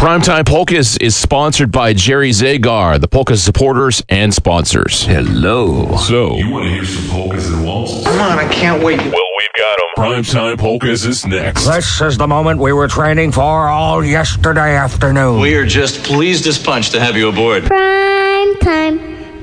Primetime Polkas is sponsored by Jerry Zagar, the polka supporters and sponsors. Hello. So, You want to hear some polkas and waltzes? Come on, I can't wait. Well, we've got them. Primetime Polkas is next. This is the moment we were training for all yesterday afternoon. We are just pleased as punch to have you aboard. Prime time,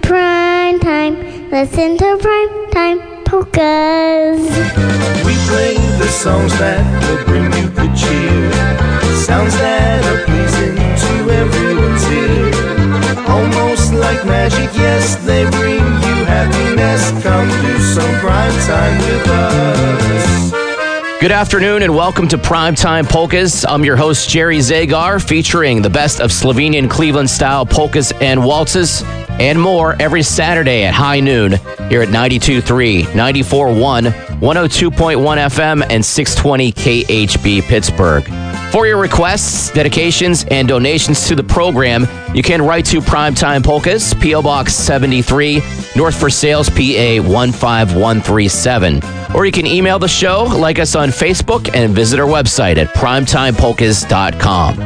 listen to prime time polkas. We play the songs that will bring you good cheer, sounds that are pleasing to everyone's ear. Almost like magic, yes, they bring you happiness. Come do some prime time with us. Good afternoon and welcome to Primetime Polkas. I'm your host, Jerry Zagar, featuring the best of Slovenian Cleveland-style polkas and waltzes and more every Saturday at high noon here at 92.3, 94.1, 102.1 FM, and 620 KHB Pittsburgh. For your requests, dedications, and donations to the program, you can write to Primetime Polkas, P.O. Box 73, North for Sales, PA 15137. Or you can email the show, like us on Facebook, and visit our website at primetimepolkas.com.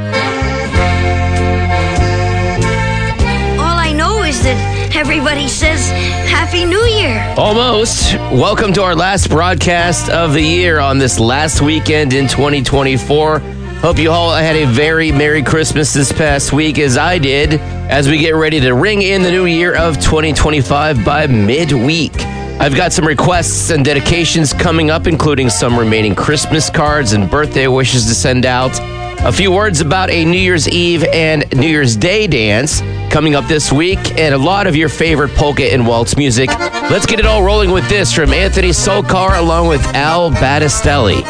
All I know is that everybody says Happy New Year. Almost. Welcome to our last broadcast of the year on this last weekend in 2024. Hope you all had a very Merry Christmas this past week, as I did, as we get ready to ring in the new year of 2025 by midweek. I've got some requests and dedications coming up, including some remaining Christmas cards and birthday wishes to send out. A few words about a New Year's Eve and New Year's Day dance coming up this week, and a lot of your favorite polka and waltz music. Let's get it all rolling with this from Anthony Solkar along with Al Battistelli.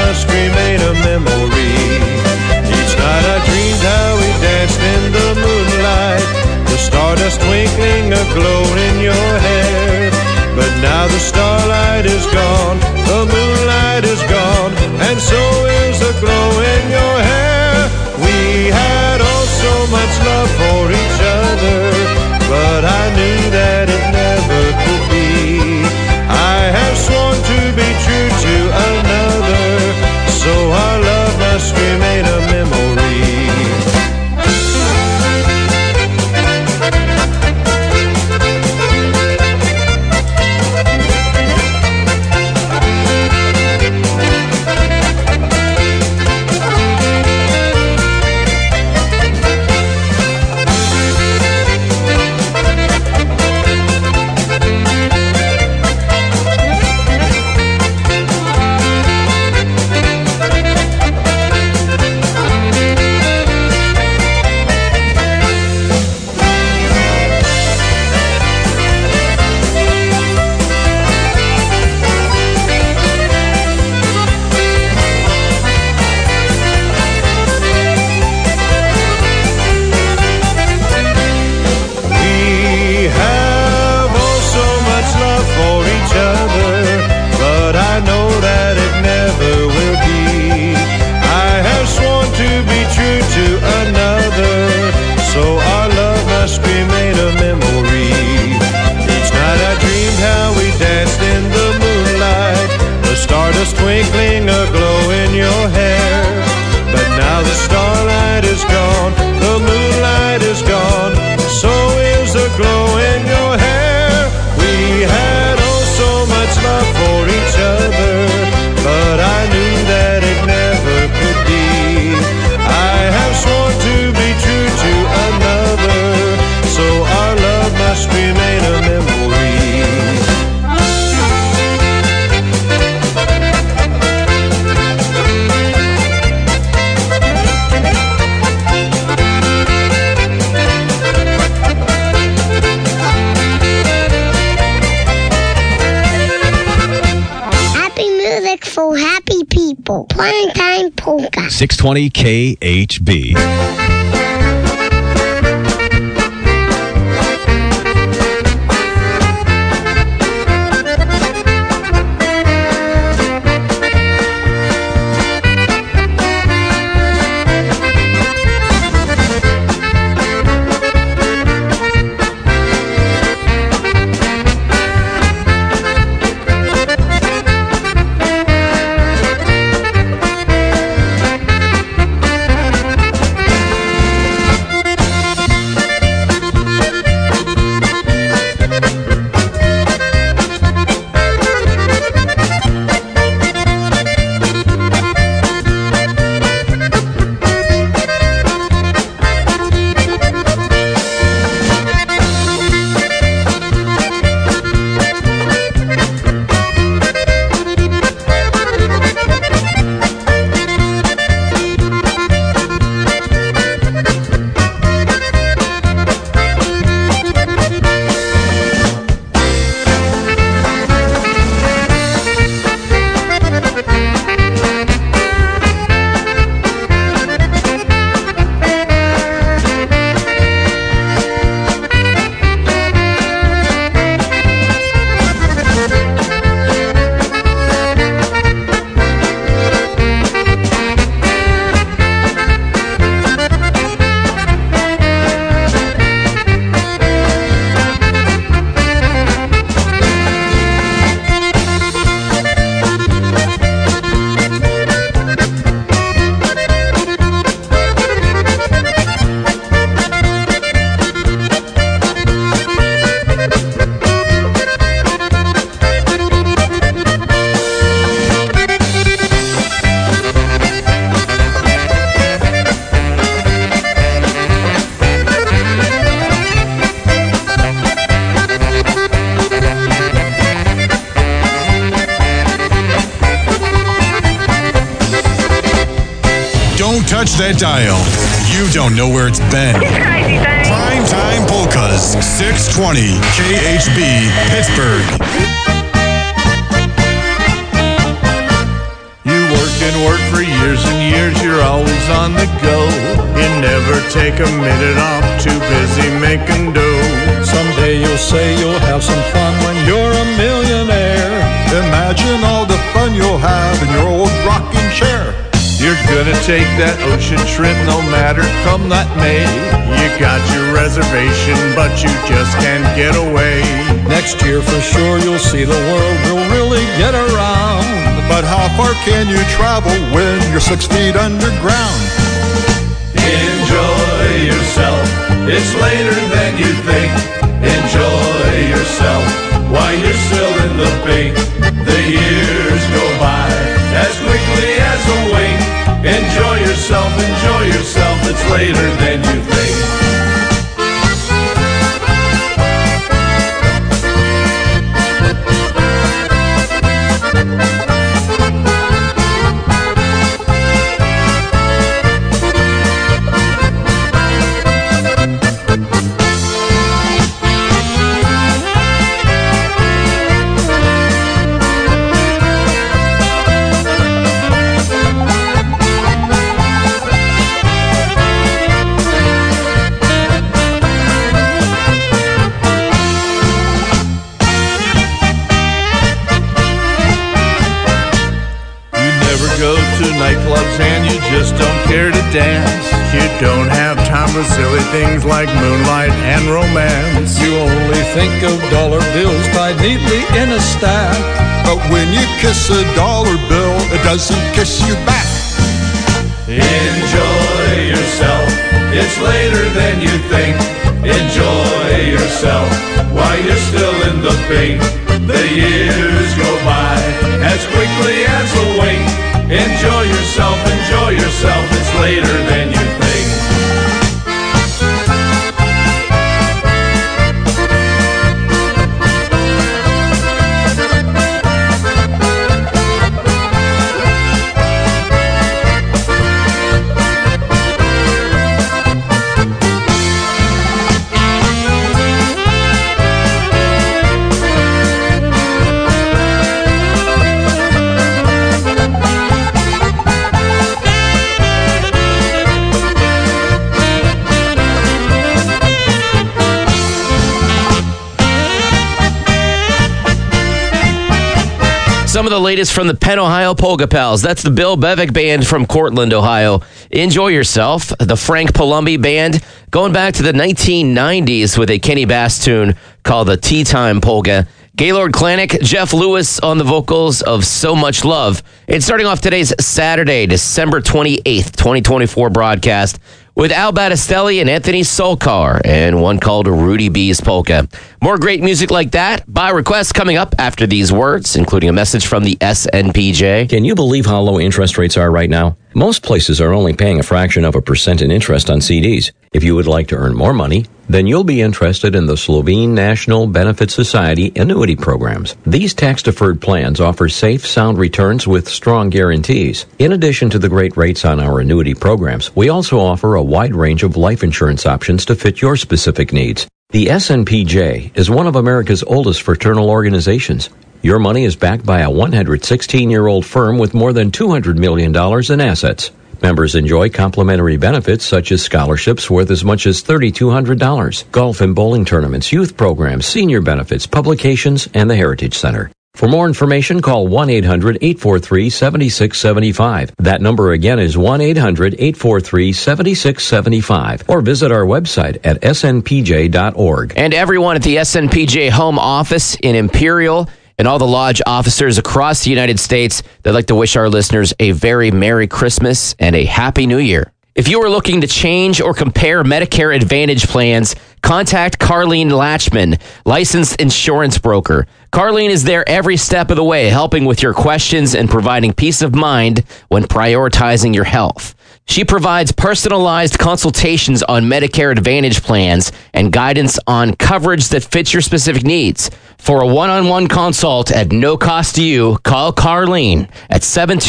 must remain a memory. Each night I dreamed how we danced in the moonlight, the stardust twinkling a glow in your hair. But now the starlight is gone, the moonlight is gone, and so is the glow in your hair. We had oh so much love for each other, but I knew that it never could be. I have sworn to be true to another, so our love must remain a memory. Twinkling a glow in your hair. But now the starlight is gone, the moonlight is gone, so is the glow in your hair. We had oh so much love for each other, but I knew that it never could be. I have sworn to be true to another, so our love must remain a memory. For happy people. Primetime Polka. 620 KHB. touch that dial. You don't know where it's been. Primetime Polkas, 620 KHB, Pittsburgh. You working work for years and years, you're always on the go. You never take a minute off, too busy making dough. Someday you'll say you'll have some fun when you're a millionaire. Imagine all the fun you'll have in your old rocking chair. You're gonna take that ocean trip no matter come that may. You got your reservation, but you just can't get away. Next year for sure you'll see the world will really get around. But how far can you travel when you're 6 feet underground? Enjoy yourself, it's later than you think. Enjoy yourself while you're still in the pink. The years go by as quickly as a wink. Enjoy yourself, it's later than you think. Nightclubs and you just don't care to dance. You don't have time for silly things like moonlight and romance. You only think of dollar bills tied neatly in a stack. But when you kiss a dollar bill, it doesn't kiss you back. Enjoy yourself, it's later than you think. Enjoy yourself while you're still in the pink. The years go by as quickly as a wink. Enjoy yourself, it's later than you think. Some of the latest from the Penn, Ohio Polka Pals. That's the Bill Bevick Band from Cortland, Ohio. Enjoy yourself. The Frank Palumbi Band, going back to the 1990s with a Kenny Bass tune called the Tea Time Polka. Gaylord Klanick, Jeff Lewis on the vocals of So Much Love. And starting off today's Saturday, December 28th, 2024 broadcast with Al Battistelli and Anthony Solkar, and one called Rudy B's Polka. More great music like that by request coming up after these words, including a message from the SNPJ. Can you believe how low interest rates are right now? Most places are only paying a fraction of a % in interest on CDs. If you would like to earn more money, then you'll be interested in the Slovene National Benefit Society annuity programs. These tax-deferred plans offer safe, sound returns with strong guarantees. In addition to the great rates on our annuity programs, we also offer a wide range of life insurance options to fit your specific needs. The SNPJ is one of America's oldest fraternal organizations. Your money is backed by a 116-year-old firm with more than $200 million in assets. Members enjoy complimentary benefits such as scholarships worth as much as $3,200, golf and bowling tournaments, youth programs, senior benefits, publications, and the Heritage Center. For more information, call 1-800-843-7675. That number again is 1-800-843-7675. Or visit our website at snpj.org. And everyone at the SNPJ Home Office in Imperial and all the lodge officers across the United States, they'd like to wish our listeners a very Merry Christmas and a Happy New Year. If you are looking to change or compare Medicare Advantage plans, contact Carlene Latchman, licensed insurance broker. Carlene is there every step of the way, helping with your questions and providing peace of mind when prioritizing your health. She provides personalized consultations on Medicare Advantage plans and guidance on coverage that fits your specific needs. For a one-on-one consult at no cost to you, call Carlene at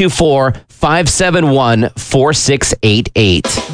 724-571-4688.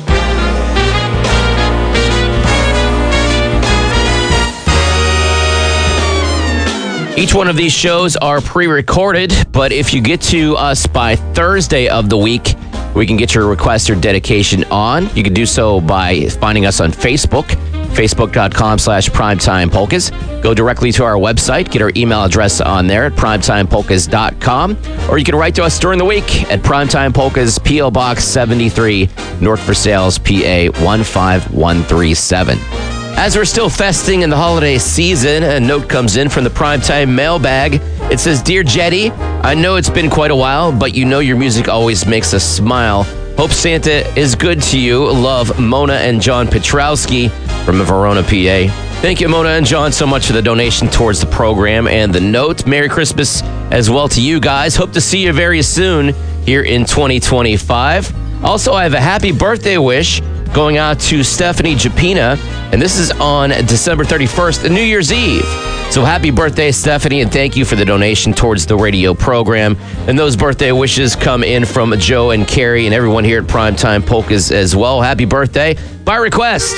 Each one of these shows are pre-recorded, but if you get to us by Thursday of the week, we can get your request or dedication on. You can do so by finding us on Facebook, facebook.com/primetimepolkas. Go directly to our website, get our email address on there at primetimepolkas.com, or you can write to us during the week at Primetime Polkas, P.O. Box 73, North Versailles, PA 15137. As we're still festing in the holiday season, a note comes in from the Primetime mailbag. It says, "Dear Jetty, I know it's been quite a while, but you know your music always makes us smile. Hope Santa is good to you. Love, Mona and John Petrowski from Verona, PA." Thank you, Mona and John, so much for the donation towards the program and the note. Merry Christmas as well to you guys. Hope to see you very soon here in 2025. Also, I have a happy birthday wish going out to Stephanie Japina, and this is on December 31st, New Year's Eve. So happy birthday, Stephanie, and thank you for the donation towards the radio program. And those birthday wishes come in from Joe and Carrie and everyone here at Primetime Polkas as well. Happy birthday by request.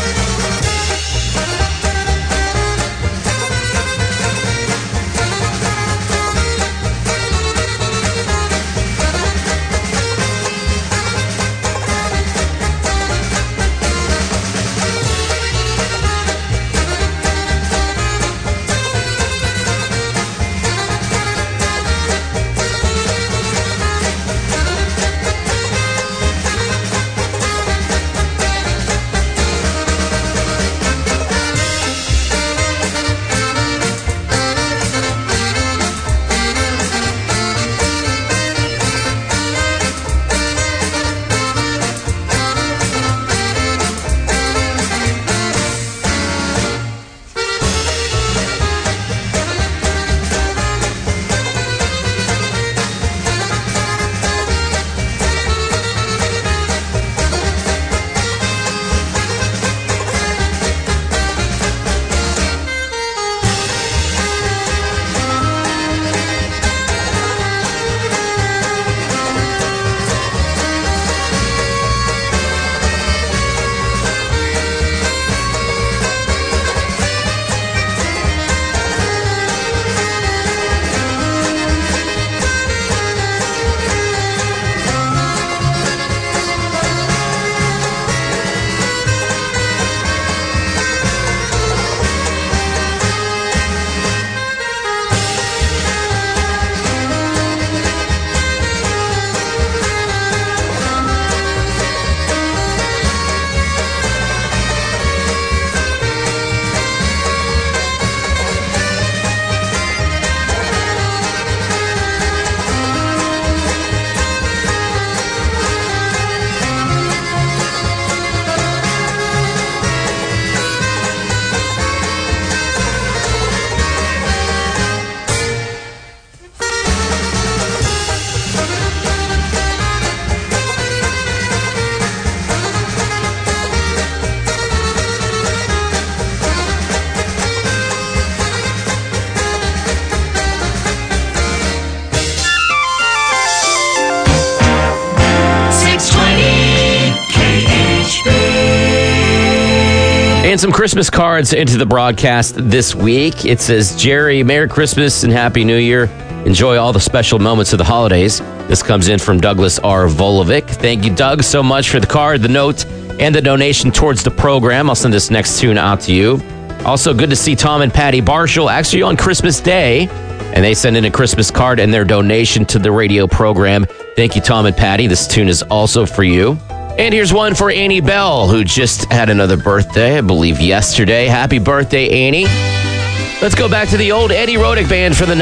And some Christmas cards into the broadcast this week. It says, "Jerry, Merry Christmas and Happy New Year. Enjoy all the special moments of the holidays." This comes in from Douglas R. Volovic. Thank you, Doug, so much for the card, the note, and the donation towards the program. I'll send this next tune out to you. Also, good to see Tom and Patty Barshall actually on Christmas Day. And they send in a Christmas card and their donation to the radio program. Thank you, Tom and Patty. This tune is also for you. And here's one for Annie Bell, who just had another birthday, I believe yesterday. Happy birthday, Annie. Let's go back to the old Eddie Rodick Band from the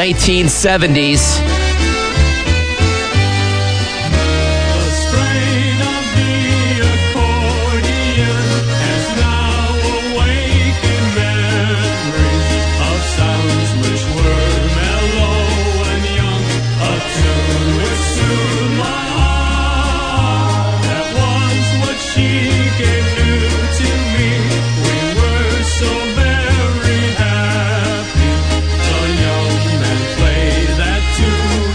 1970s. To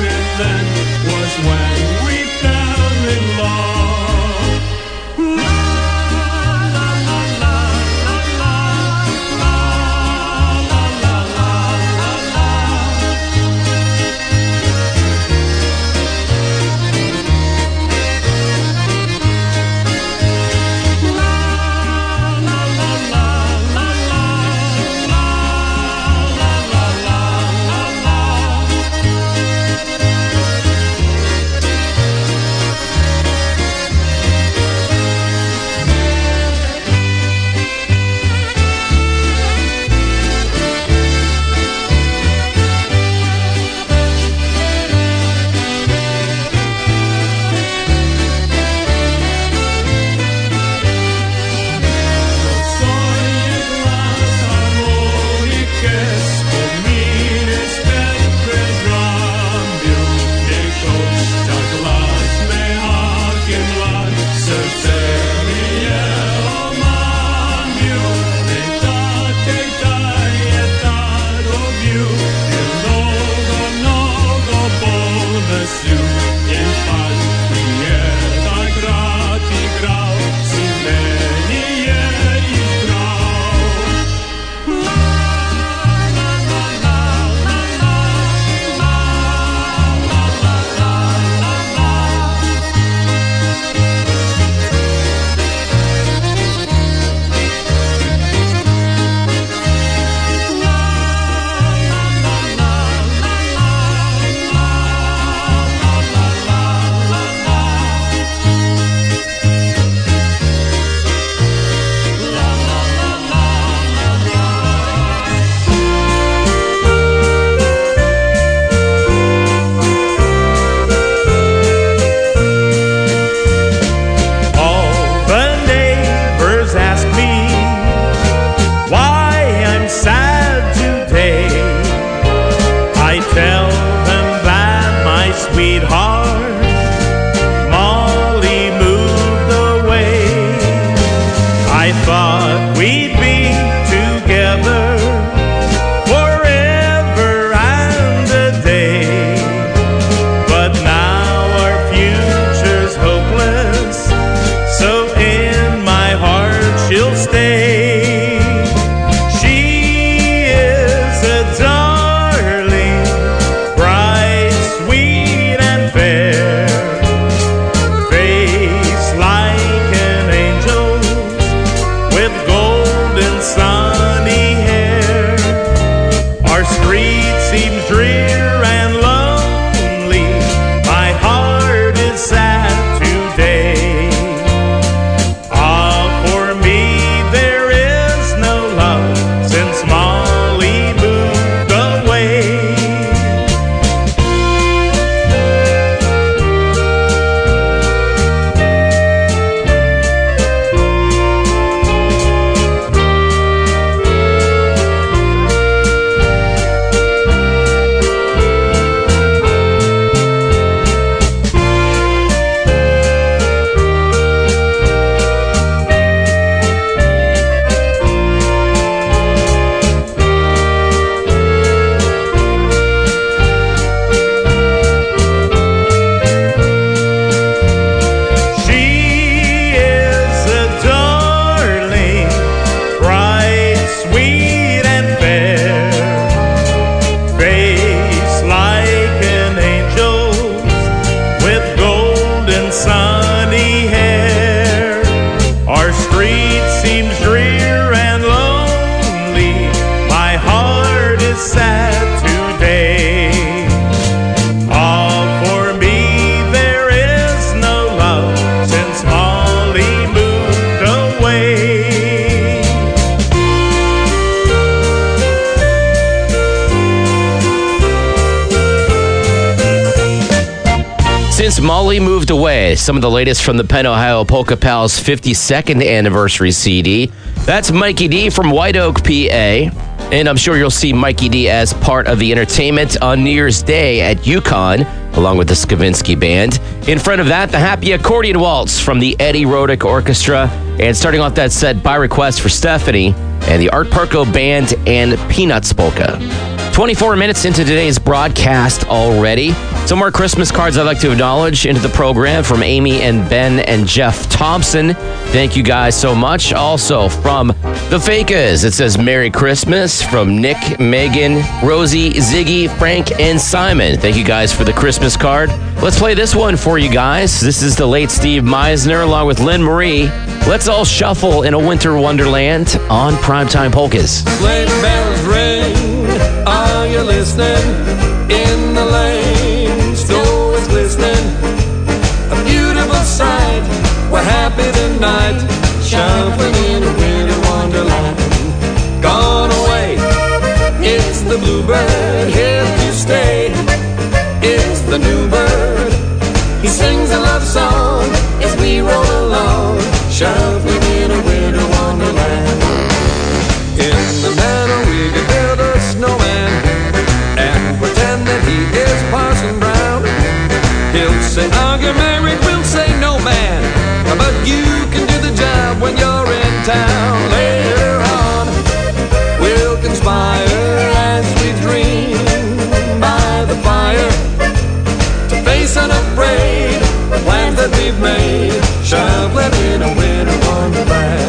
Holly Moved Away. Some of the latest from the Penn, Ohio Polka Pals 52nd anniversary CD. That's Mikey D from White Oak, PA. And I'm sure you'll see Mikey D as part of the entertainment on New Year's Day at Yukon, along with the Skavinsky Band. In front of that, the Happy Accordion Waltz from the Eddie Rodick Orchestra. And starting off that set by request for Stephanie and the Art Perko Band and Peanuts Polka. 24 minutes into today's broadcast already. Some more Christmas cards I'd like to acknowledge into the program from Amy and Ben and Jeff Thompson. Thank you guys so much. Also from the Fakas, it says Merry Christmas from Nick, Megan, Rosie, Ziggy, Frank, and Simon. Thank you guys for the Christmas card. Let's play this one for you guys. This is the late Steve Meisner along with Lynn Marie. Let's all shuffle in a winter wonderland on Primetime Polkas. Sleigh bells ring, are you listening? In the lane, snow is glistening. A beautiful sight, we're happy tonight. Shuffling in a winter wonderland. Gone away, it's the bluebird, here to stay. It's the new bird, he sings a love song as we roll along. Shuffling in a winter wonderland. In the meadow we could build a snowman and pretend that he is Parson Brown. He'll say, "Are you married?" We'll say, "No, man, but you can do the job when you're in town." Later on, we'll conspire as we dream by the fire to face unafraid the plans that we've made. Shuffling in a winter wonderland.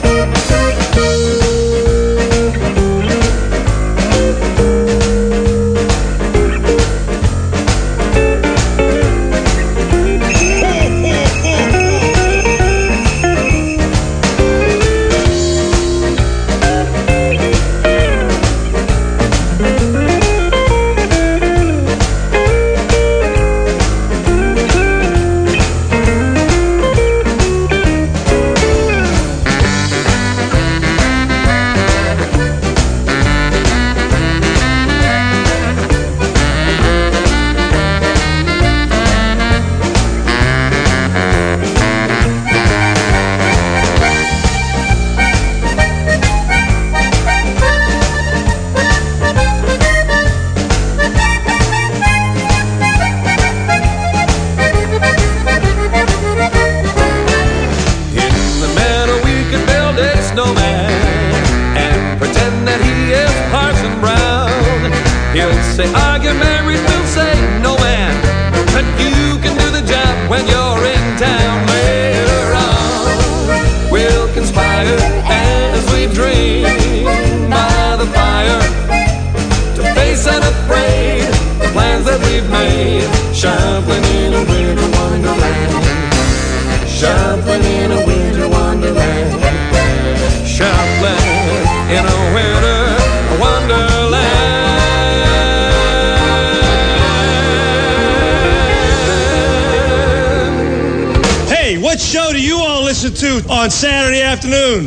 Say, "Are you married?" We'll say, "No, man, but you can do the job when you're in town." Later on, we'll conspire as we dream by the fire to face unafraid the plans that we've made. Shuffling in a winter wonderland. Shuffling in a winter wonderland. Shuffling in a winter wonderland. What show do you all listen to on Saturday afternoon?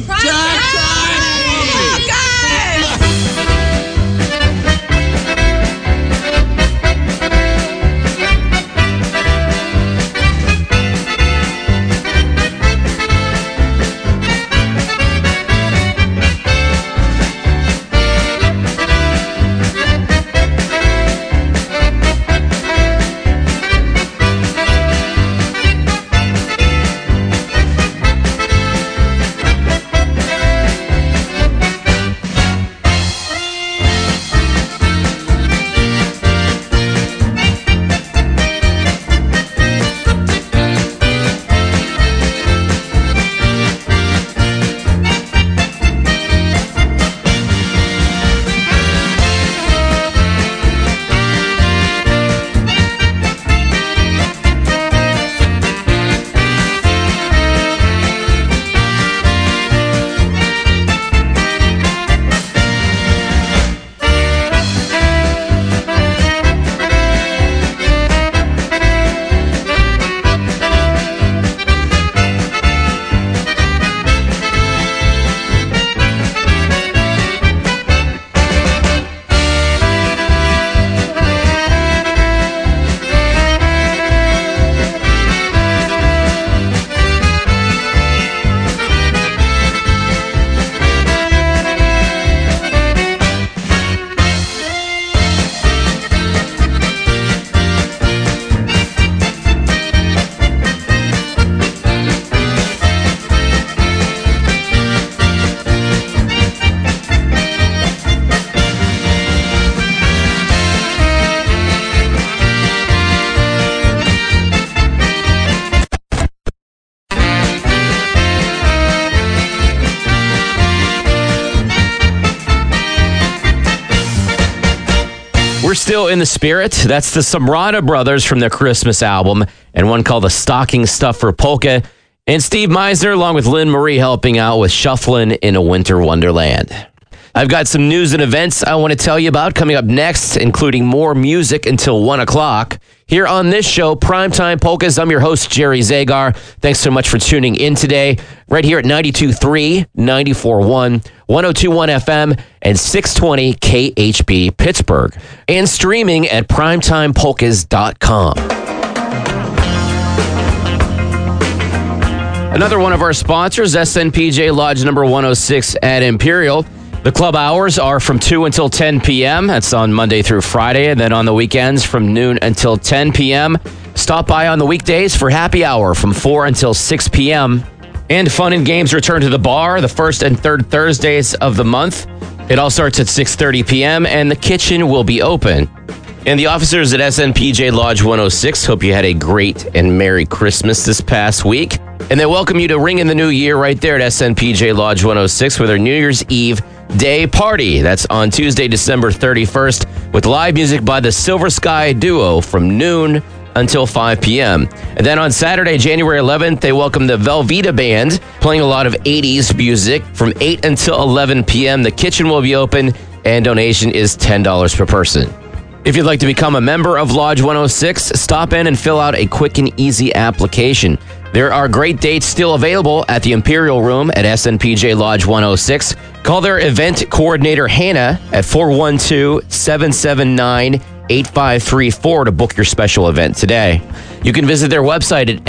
Still in the Spirit. That's the Samrata Brothers from their Christmas album, and one called The Stocking Stuffer Polka. And Steve Meisner, along with Lynn Marie, helping out with Shufflin' in a Winter Wonderland. I've got some news and events I want to tell you about coming up next, including more music until 1 o'clock. Here on this show, Primetime Polkas, I'm your host, Jerry Zagar. Thanks so much for tuning in today, right here at 92.3, 94.1, 102.1 FM, and 620 KHB Pittsburgh, and streaming at primetimepolkas.com. Another one of our sponsors, SNPJ Lodge number 106 at Imperial. The club hours are from 2 until 10 p.m. That's on Monday through Friday, and then on the weekends from noon until 10 p.m. Stop by on the weekdays for happy hour from 4 until 6 p.m. And fun and games return to the bar the first and third Thursdays of the month. It all starts at 6:30 p.m., and the kitchen will be open. And the officers at SNPJ Lodge 106 hope you had a great and Merry Christmas this past week. And they welcome you to ring in the new year right there at SNPJ Lodge 106 with their New Year's Eve Day Party. That's on Tuesday, December 31st, with live music by the Silver Sky Duo from noon until 5 p.m. And then on Saturday, January 11th, they welcome the Velveeta Band, playing a lot of 80s music from 8 until 11 p.m. The kitchen will be open, and donation is $10 per person. If you'd like to become a member of Lodge 106, stop in and fill out a quick and easy application. There are great dates still available at the Imperial Room at SNPJ Lodge 106. Call their event coordinator, Hannah, at 412-779-8534 to book your special event today. You can visit their website at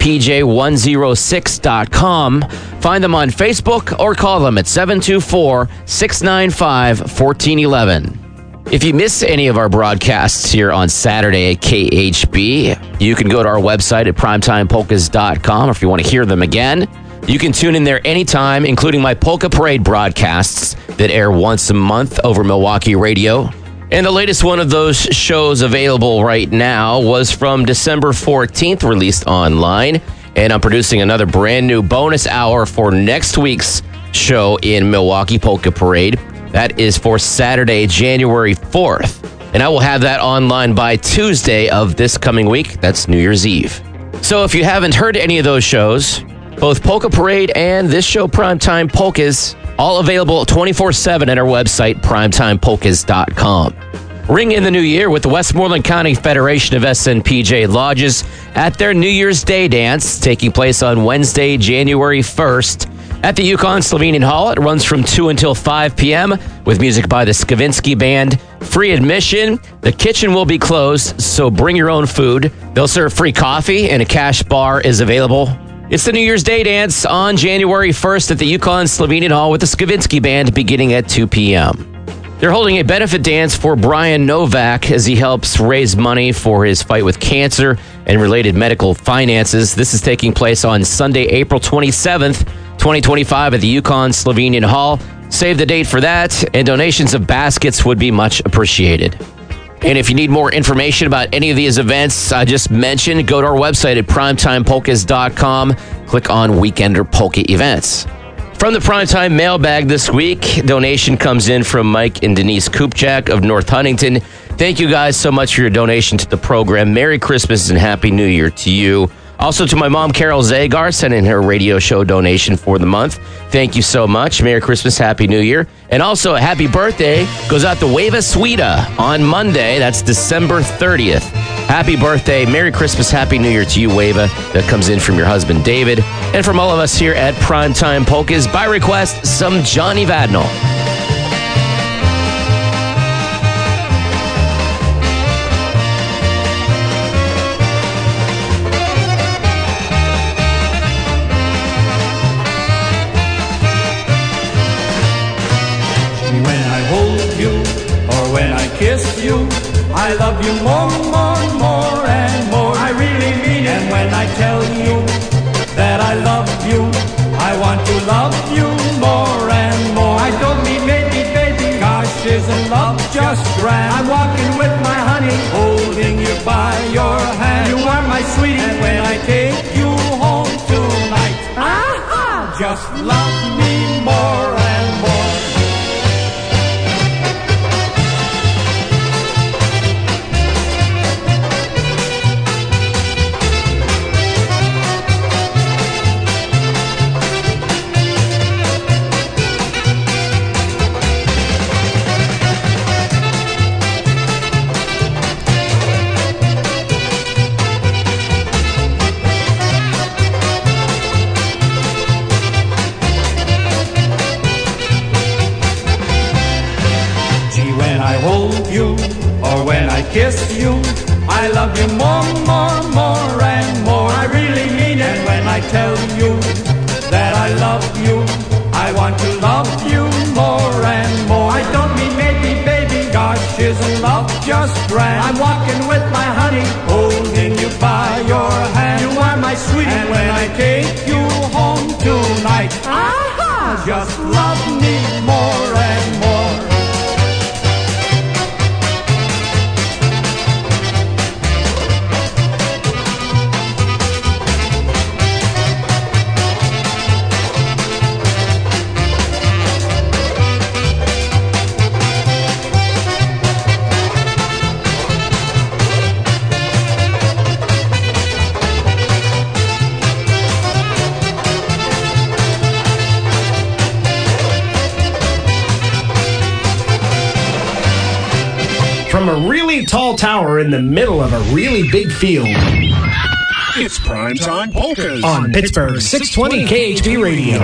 snpj106.com. Find them on Facebook or call them at 724-695-1411. If you miss any of our broadcasts here on Saturday at KHB, you can go to our website at primetimepolkas.com, or if you want to hear them again, you can tune in there anytime, including my Polka Parade broadcasts that air once a month over Milwaukee radio. And the latest one of those shows available right now was from December 14th, released online. And I'm producing another brand new bonus hour for next week's show in Milwaukee Polka Parade. That is for Saturday, January 4th. And I will have that online by Tuesday of this coming week. That's New Year's Eve. So if you haven't heard any of those shows, both Polka Parade and this show, Primetime Polkas, all available 24/7 at our website, primetimepolkas.com. Ring in the new year with the Westmoreland County Federation of SNPJ Lodges at their New Year's Day dance, taking place on Wednesday, January 1st. At the Yukon Slovenian Hall, it runs from 2 until 5 p.m. with music by the Skavinsky Band. Free admission. The kitchen will be closed, so bring your own food. They'll serve free coffee, and a cash bar is available. It's the New Year's Day dance on January 1st at the Yukon Slovenian Hall with the Skavinsky Band beginning at 2 p.m. They're holding a benefit dance for Brian Novak as he helps raise money for his fight with cancer and related medical finances. This is taking place on Sunday, April 27th, 2025 at the Yukon Slovenian Hall. Save the date for that, and donations of baskets would be much appreciated. And if you need more information about any of these events I just mentioned, go to our website at primetimepolkas.com. Click on Weekender Polka Events. From the Primetime mailbag this week, donation comes in from Mike and Denise Kupchak of North Huntington. Thank you guys so much for your donation to the program. Merry Christmas and Happy New Year to you. Also to my mom, Carol Zagar, sending her radio show donation for the month. Thank you so much. Merry Christmas, Happy New Year. And also a happy birthday goes out to Weva Sweda on Monday. That's December 30th. Happy birthday, Merry Christmas, Happy New Year to you, Weva. That comes in from your husband, David. And from all of us here at Primetime Polkas, by request, some Johnny Vadnal. Kiss you, I love you more, more, more and more. I really mean it. And when I tell you that I love you, I want to love you more and more. I don't mean maybe, baby, gosh, isn't love just grand? I'm walking with my honey, holding you by your hand. You are my sweetie, and when I take you home tonight, just love me more and more. kiss you. I love you more, more, more and more. I really mean it. And when I tell you that I love you, I want to love you more and more. I don't mean maybe, baby, gosh, isn't love just grand? I'm walking with my honey, holding you by your hand. You are my sweet, and when I take you home tonight, just love me more and more. From a really tall tower in the middle of a really big field. It's Primetime Polkas on Pittsburgh 620 KHB Radio.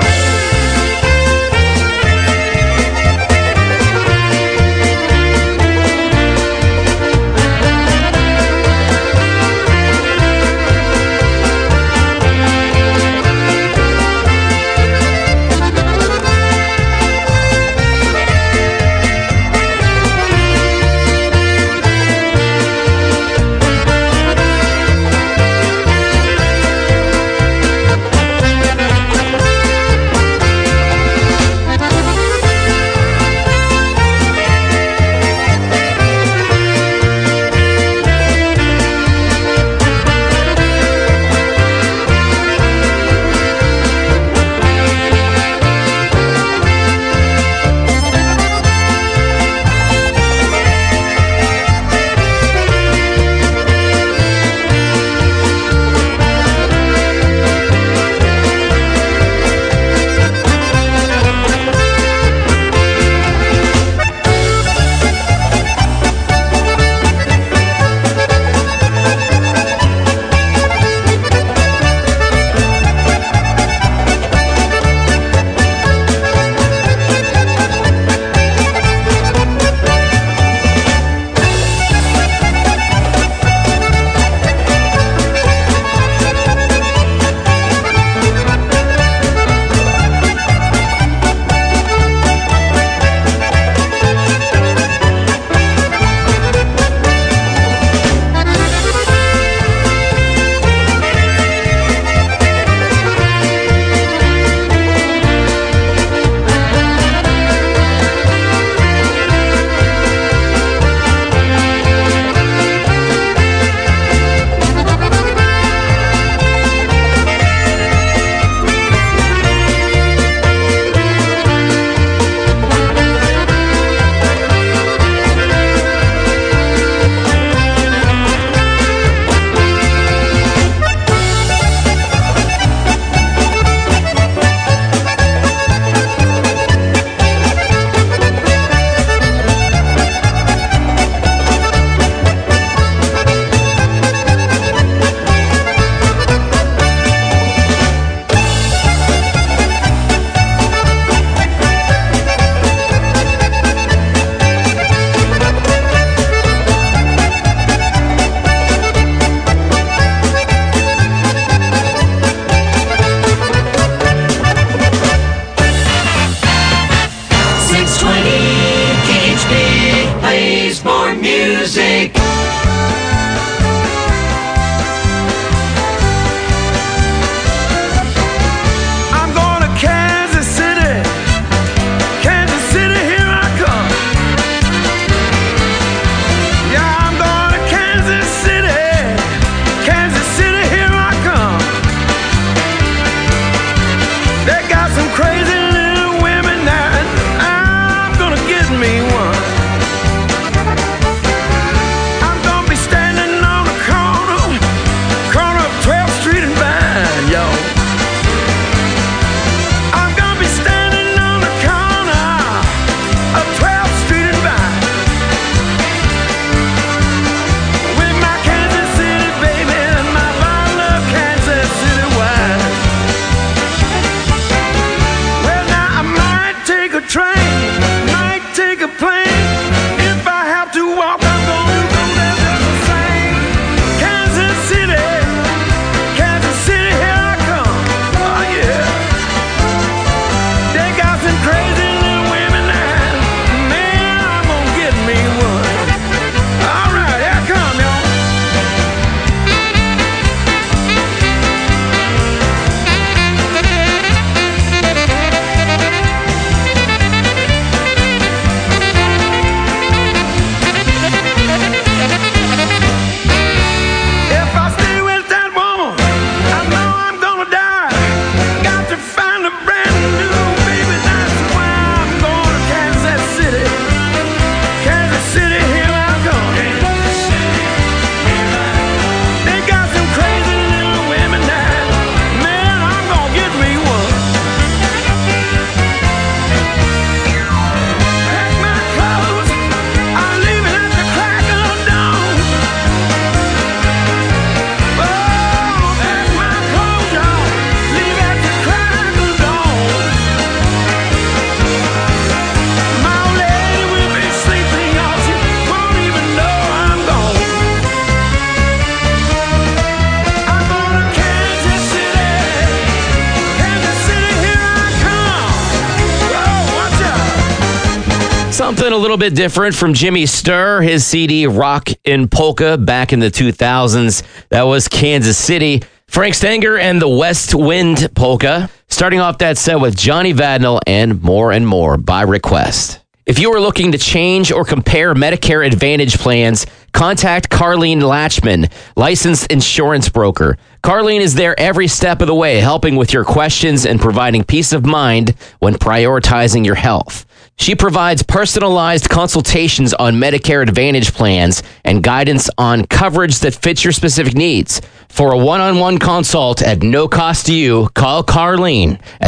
something a little bit different from Jimmy Sturr, his CD Rock and Polka back in the 2000s. That was Kansas City. Frank Stenger and the West Wind Polka. Starting off that set with Johnny Vadnal and More by request. If you are looking to change or compare Medicare Advantage plans, contact Carlene Latchman, licensed insurance broker. Carlene is there every step of the way, helping with your questions and providing peace of mind when prioritizing your health. She provides personalized consultations on Medicare Advantage plans and guidance on coverage that fits your specific needs. For a one-on-one consult at no cost to you, call Carlene at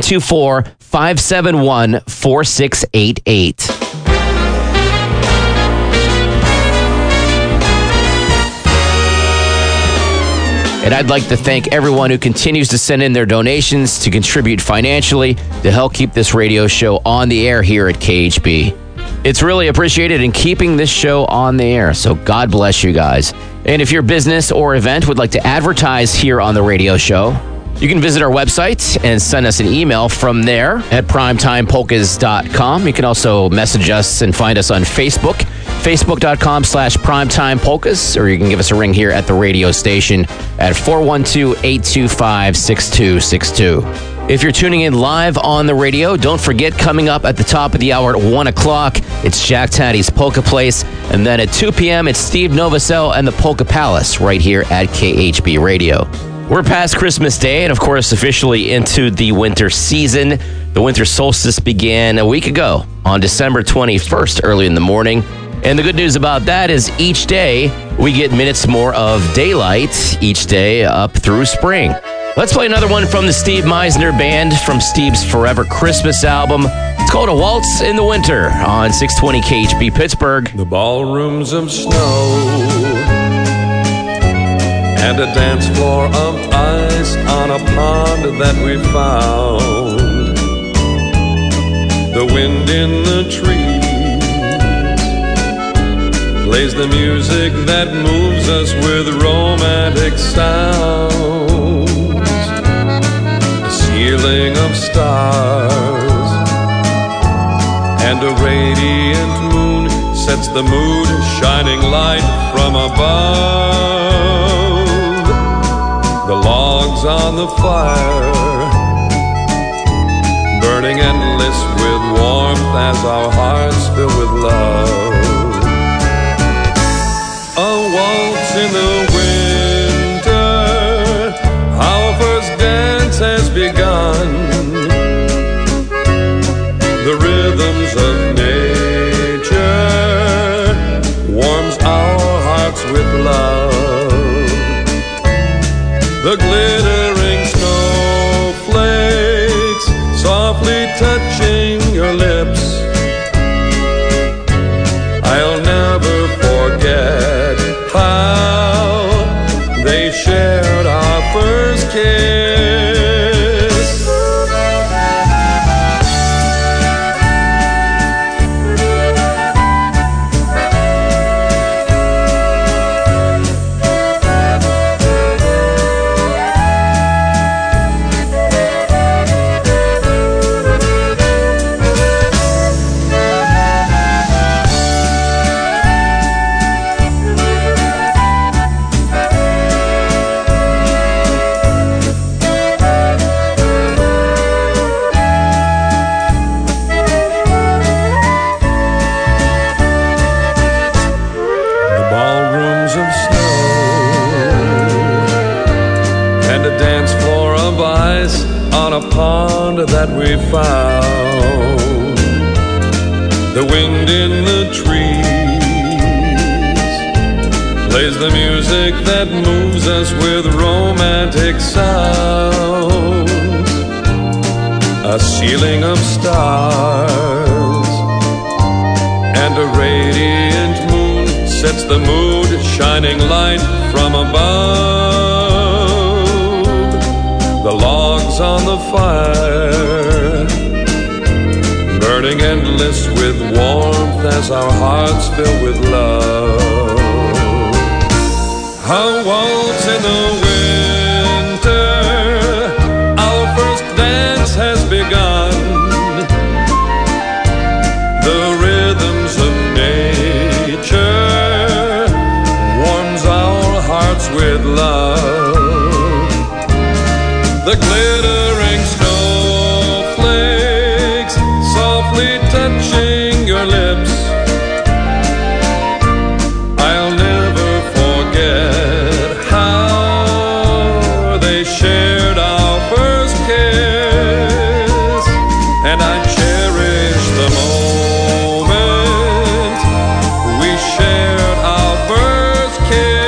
724-571-4688. And I'd like to thank everyone who continues to send in their donations to contribute financially to help keep this radio show on the air here at KHB. It's really appreciated in keeping this show on the air, so God bless you guys. And if your business or event would like to advertise here on the radio show, you can visit our website and send us an email from there at primetimepolkas.com. You can also message us and find us on Facebook, facebook.com/primetimepolkas, or you can give us a ring here at the radio station at 412-825-6262. If you're tuning in live on the radio, don't forget, coming up at the top of the hour at 1 o'clock, it's Jack Taddy's Polka Place. And then at 2 p.m., it's Steve Novosel and the Polka Palace right here at KHB Radio. We're past Christmas Day and, of course, officially into the winter season. The winter solstice began a week ago on December 21st, early in the morning. And the good news about that is each day we get minutes more of daylight each day up through spring. Let's play another one from the Steve Meisner Band from Steve's Forever Christmas album. It's called A Waltz in the Winter on 620 KHB Pittsburgh. The ballrooms of snow and a dance floor of ice on a pond that we found. The wind in the trees plays the music that moves us with romantic sounds. A ceiling of stars and a radiant moon sets the mood, shining light from above. The logs on the fire, burning endless with warmth as our hearts fill with love. A waltz in the winter, our first dance has begun. The rhythms of nature warms our hearts with love. The glittering snowflakes softly touching your lips. I'll never forget how they shared our first kiss. That we found. The wind in the trees plays the music that moves us with romantic sounds. A ceiling of stars and a radiant moon sets the mood, shining light from above. The logs on the fire, burning endless with warmth as our hearts fill with love. A waltz in the winter, our first dance has begun. The rhythm the glittering snowflakes softly touching your lips. I'll never forget how they shared our first kiss, and I cherish the moment we shared our first kiss.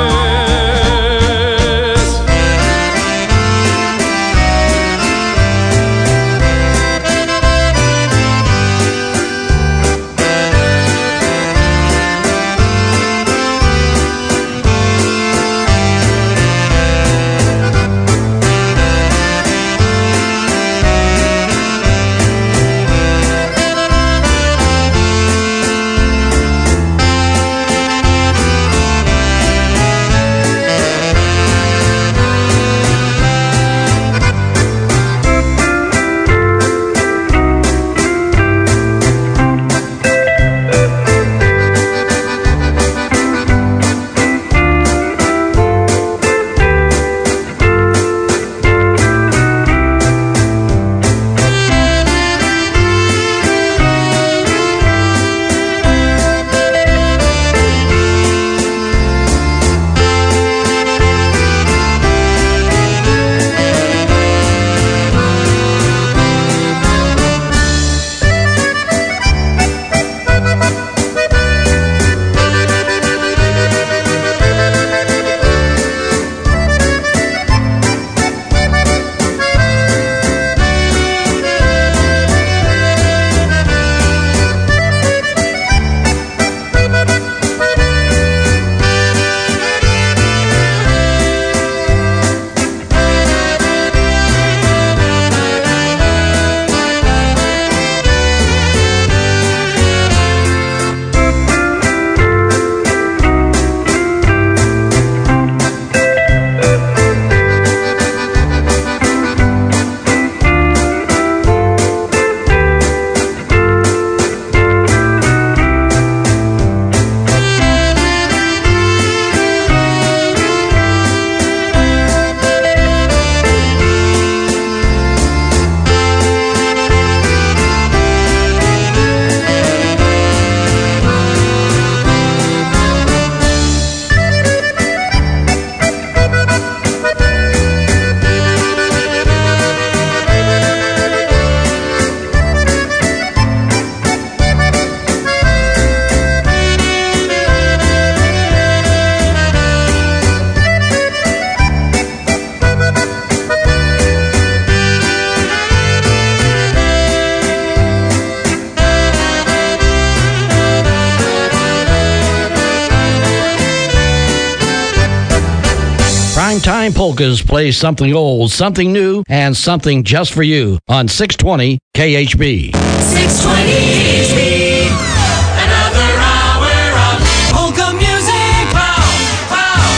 Primetime Polkas plays something old, something new, and something just for you on 620 KHB. 620 KHB. Another hour of polka music. Pow, pow,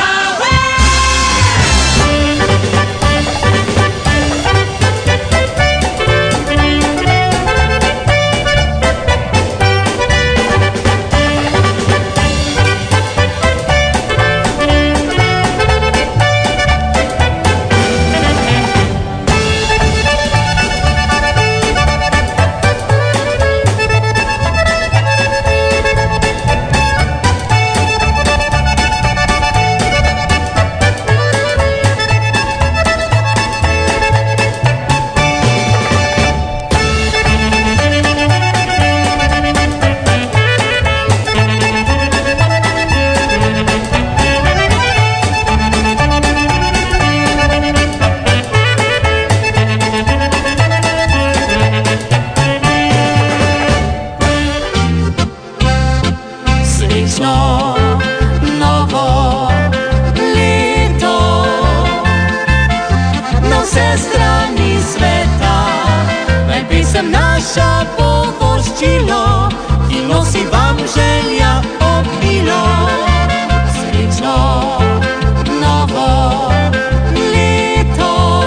nasza pogościlo i nosi wam żelia obilo. Srećno novo lito,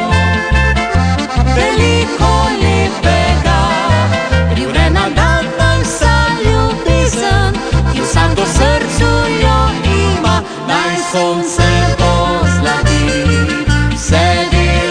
veliko lepega, privrena da nam sa ljubezen, ki sam do srcu jo ima, naj sonce pozlati, sedi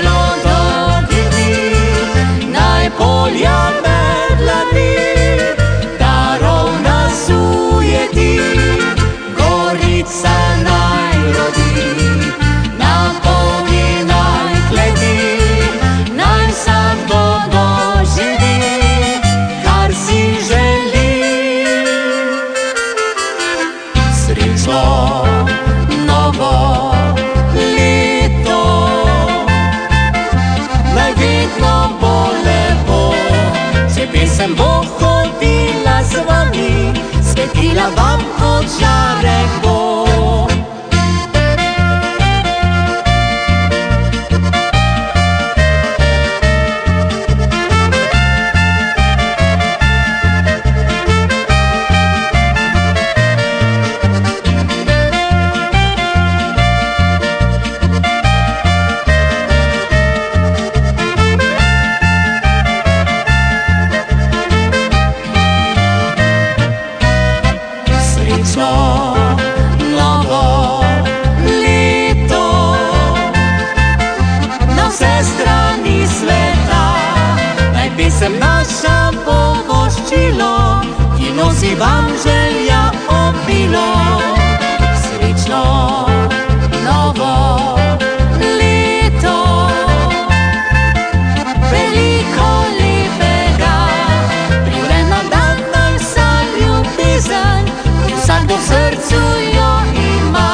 wam żelia opilo. Srećno novo leto. Veliko lepega, privremena dan nam sa ljubezen, vsak v srcu jo ima.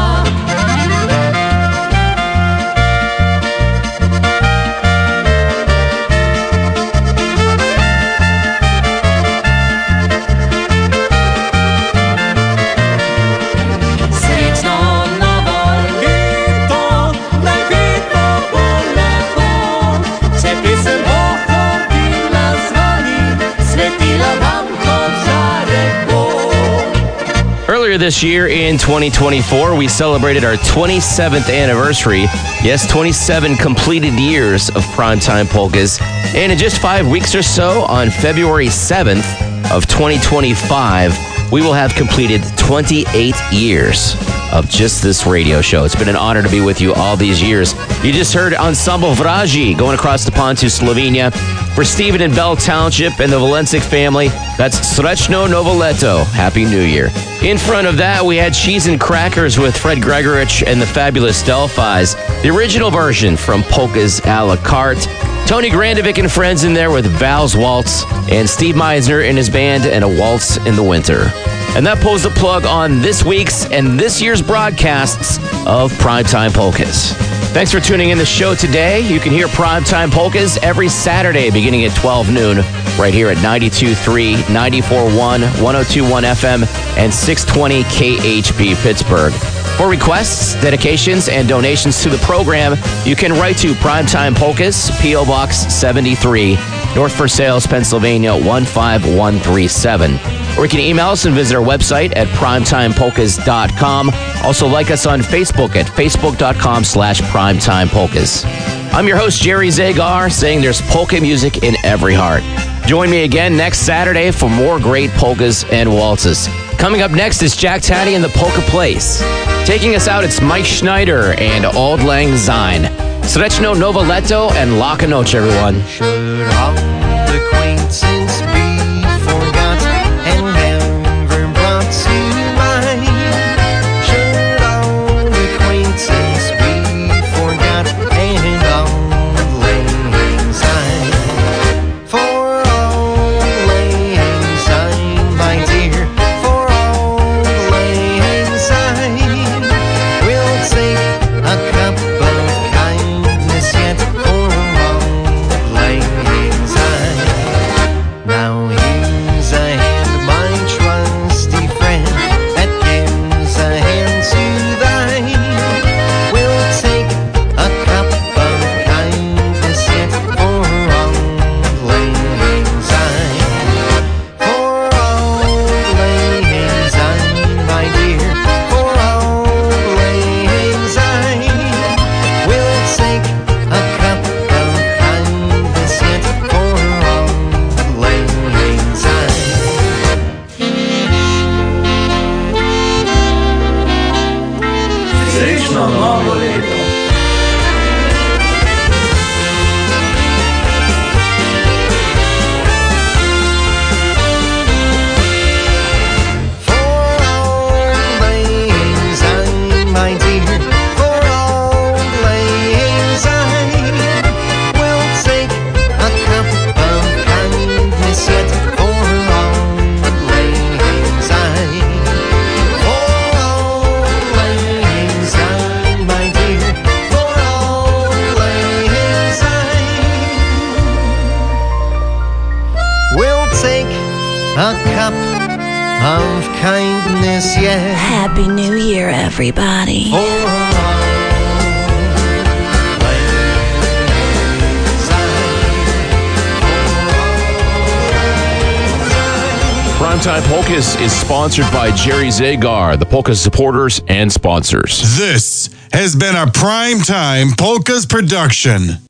Earlier this year in 2024, we celebrated our 27th anniversary. Yes, 27 completed years of Primetime Polkas. And in just 5 weeks or so, on February 7th of 2025, we will have completed 28 years of just this radio show. It's been an honor to be with you all these years. You just heard Ensemble Vraji going across the pond to Slovenia. For Stephen and Bell Township and the Valencic family, that's Srećno Novo Leto. Happy New Year. In front of that, we had Cheese and Crackers with Fred Gregorich and the Fabulous Delphis. The original version from Polkas a la carte. Tony Grandovic and friends in there with Val's Waltz, and Steve Meisner and his band and a Waltz in the Winter. And that pulls the plug on this week's and this year's broadcasts of Primetime Polkas. Thanks for tuning in the show today. You can hear Primetime Polkas every Saturday beginning at 12 noon right here at 92.3, 94.1, 102.1 FM, and 620 KHB Pittsburgh. For requests, dedications, and donations to the program, you can write to Primetime Polkas, P.O. Box 73, North Versailles, Pennsylvania 15137. Or you can email us and visit our website at primetimepolkas.com. Also like us on Facebook at facebook.com/primetimepolkas. I'm your host, Jerry Zagar, saying there's polka music in every heart. Join me again next Saturday for more great polkas and waltzes. Coming up next is Jack Taddy and the Polka Place. Taking us out, it's Mike Schneider and Auld Lang Syne. Srećno Novo Leto and Laka Noć, everyone. Should all acquaintance be forgot and never brought to mind? Should all acquaintance be forgot and Auld Lang Syne? For Auld Lang Syne, my dear, for Auld Lang Syne, we'll take a cup of kindness yet for Auld Lang Syne. Now here's a hand, my trusty friend, that gives a hand to thine. We'll take a cup of kindness yet for Auld Lang Syne. For Auld Lang Syne, my dear, for Auld Lang Syne, we'll take a cup of kindness yet for Auld Lang Syne. Srećno novo leto. My dear, for Auld Lang Syne, we'll take a cup of kindness yet for Auld Lang Syne. For Auld Lang Syne, my dear, for Auld Lang Syne, we'll take a cup of kindness yet. Happy New Year, everybody. Primetime Polkas is sponsored by Jerry Zagar, the Polka supporters and sponsors. This has been a Primetime Polkas production.